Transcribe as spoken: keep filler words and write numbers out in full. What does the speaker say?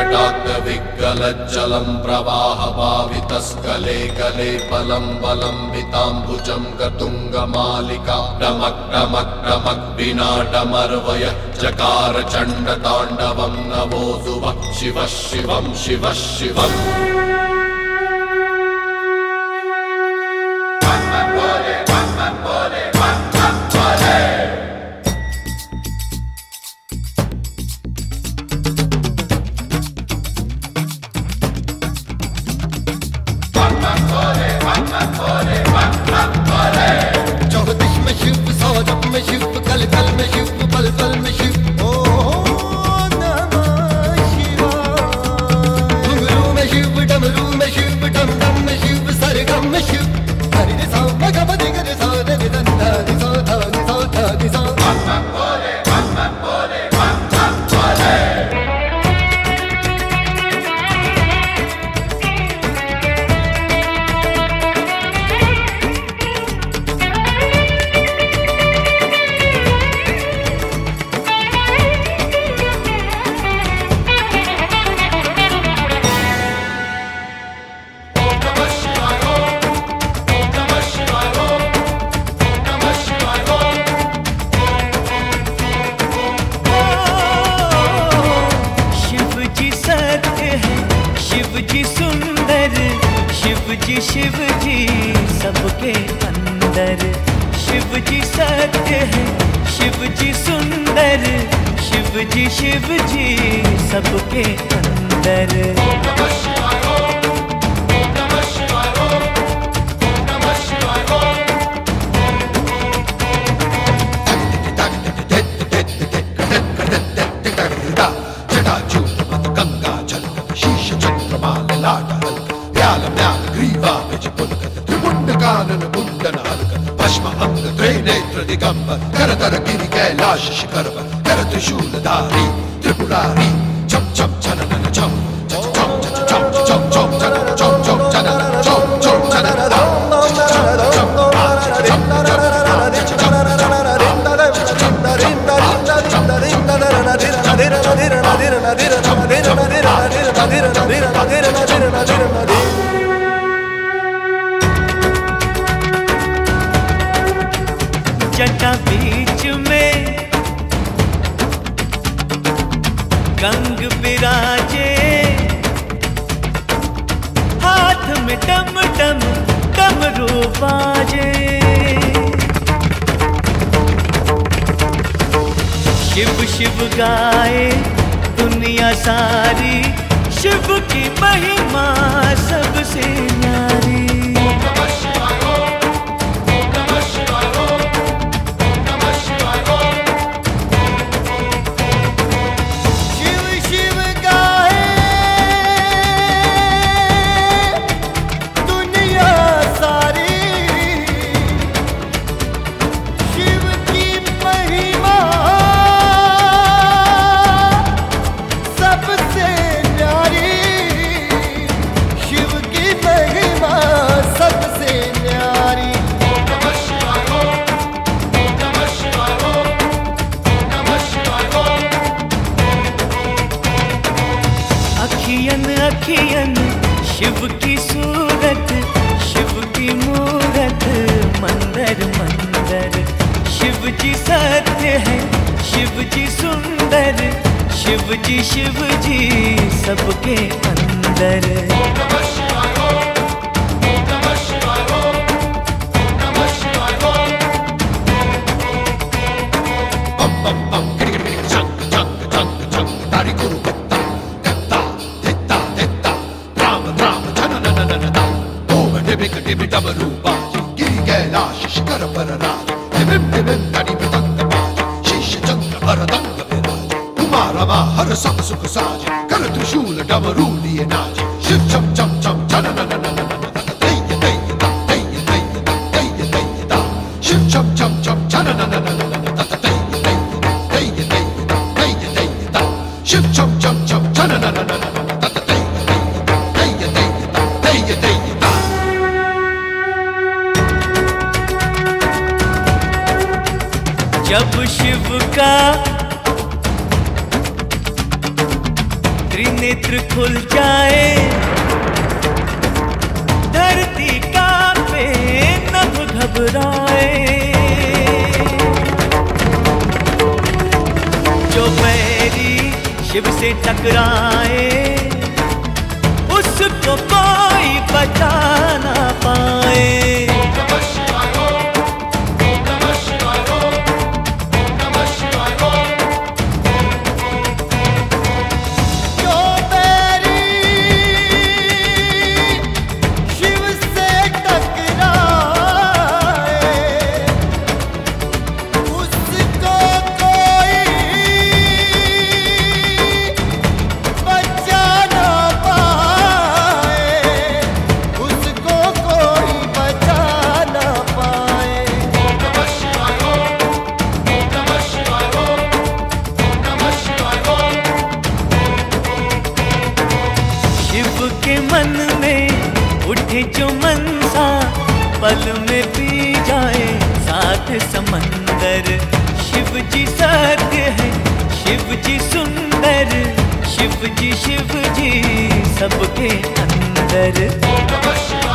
जटाग्रविग्गलज्जलं प्रवाहभावितस्कले कले बलं बलं विताम्बुजं गतुङ्गमालिका डमक् डमक् डमक् विनाडमर्वय चकार चण्डताण्डवं नवोऽसुवः शिवः शिवं शिवः शिवम्। चौदिश में शिव, सौरभ में शिव, कल कल में शिव, पल पल में शिव। ओम नमः शिवाय। घुंघरू में शिव, डमरू में शिव, डम डम में शिव, सरगम में शिव। हरि रे सा म ग म ध ग रे सा रे रे ध ध नि सा ध नि सा ध नि सा। बम बम भोले, बम बम भोले, बम बम भोले। शिव जी सबके अंदर, शिव जी सत्य है, शिव जी सुंदर, शिव जी शिव जी सबके अंदर। करतर गिरि कैलाश शिखर पर कर त्रिशूलधारी त्रिपुरारी चम चम चनन चम चम चम चम चम चम चनन चम चम चनन चम चम चनन जटा बीच में गंग विराजे, हाथ में डम डम डमरू बाजे। शिव शिव गाए दुनिया सारी, शिव की महिमा सबसे न्यारी। अखियन शिव की सूरत, शिव की मूरत मंदर मंदर। शिव जी सत्य है, शिव जी सुंदर, शिव जी शिव जी सबके अंदर। गिरि कैलाश शिखर पर राज, हिमिम हिमिम तनि मृदंग बाज, शीश चंद्र हरदंग विराज। उमा रमा हर सब सुख साज, कर त्रिशूल डमरू लिए नाच। शिव चम चम चम चनन नन नन तय तय तय तय तय तय ता। शिव चम चम चम चनन नन नन तय तय तय तय तय तय ता। शिव चम चम चम चनन नन नन तय तय तय तय तय ता। जब शिव का त्रिनेत्र खुल जाए, धरती कांपे नभ घबराए। जो बैरी शिव से टकराए, उसको कोई बचा ना पाए। मन में उठे जो मनसा, पल में पी जाए सात समंदर। शिव जी सत्य है, शिव जी सुंदर, शिव जी शिव जी सबके अंदर।